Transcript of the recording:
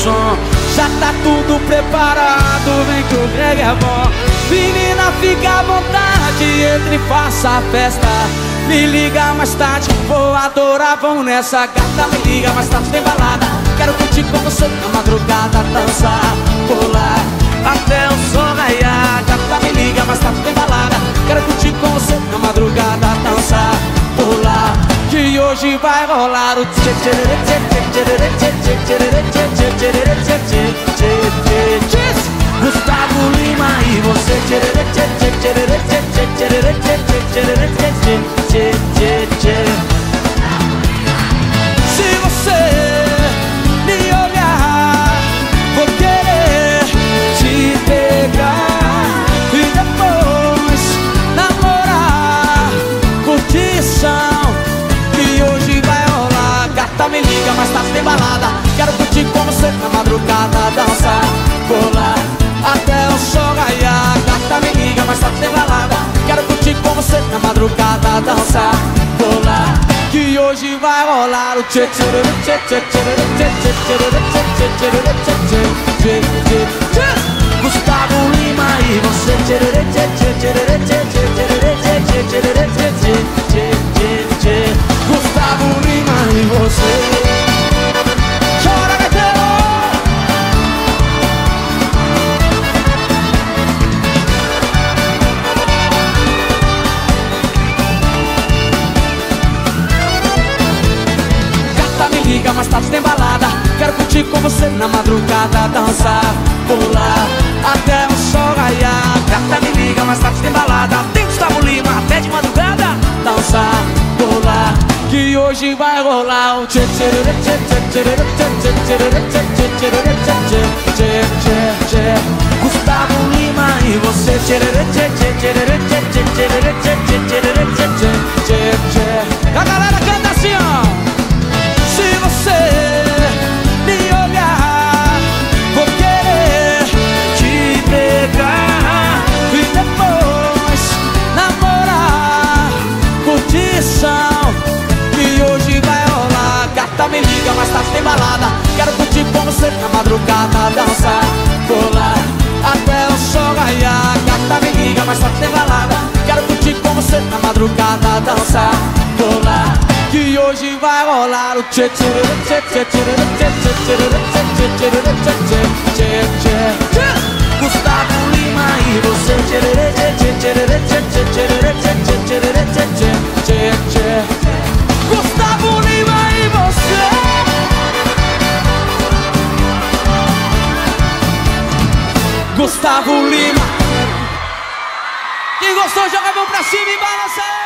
som. Já tá tudo preparado, vem que o reggae é bom. Menina, fica à vontade, entre e faça a festa. Me liga mais tarde, vou adorar, vamos nessa gata. Me liga mais tarde, tem balada. Quero curtir com você na madrugada, dançar, pular até o sol raiar. Gata, me liga mais tarde, tem balada. Quero curtir com você na madrugada, dançar, pular, que hoje vai rolar o tchê tchê tchê tchê tchê tchê tchê tchê tchê tchê tchê tchê. Gustavo Lima e você tchê tchê tchê tchê tchê tchê tchê tchê tchê tchê tchê. Se você me olhar, vou querer te pegar e depois namorar. Curtição que hoje vai rolar. Gata, me liga, mais tarde tem balada. Quero curtir com você na madrugada, dançar, pular até o sol raiar. Gata, me liga, mais tarde tem balada. Quero curtir com você na madrugada, dançar, pular, que hoje vai rolar o tchê tchê tchê tchê tchê tchê tchê tchê tchê tchê. Gustavo Lima e você tchê tchê tchê tchê tchê tchê tchê. Gustavo Lima e você. Chora, gaiteiro! Liga, mais tarde tem balada. Quero curtir com você na madrugada, dançar, pular até o sol raiar. Gata, me liga, mais tarde tem balada. Tem Gustavo Lima até de madrugada, dançar, pular, que hoje vai rolar o tchê tchê tchê tchê tchê tchê tchê tchê tchê. Gustavo Lima e você tchê tchê tchê tchê tchê tchê tchê. A galera canta assim, ó. Se você me olhar, vou querer te pegar e depois namorar. Curtição que hoje vai rolar. Gata, me liga, mais tarde tem balada. Quero curtir com você na madrugada, dançar, pular até o sol raiar. Gata, me liga, mais tarde tem balada. Quero curtir com você na madrugada, dançar, pular, que hoje vai rolar o tchê tchê tchê tchê tchê tchê tchê. Gustavo Lima e você tchê tchê tchê tchê tchê. Gustavo Lima e você. Gustavo Lima. Quem gostou, joga a mão pra cima e balança.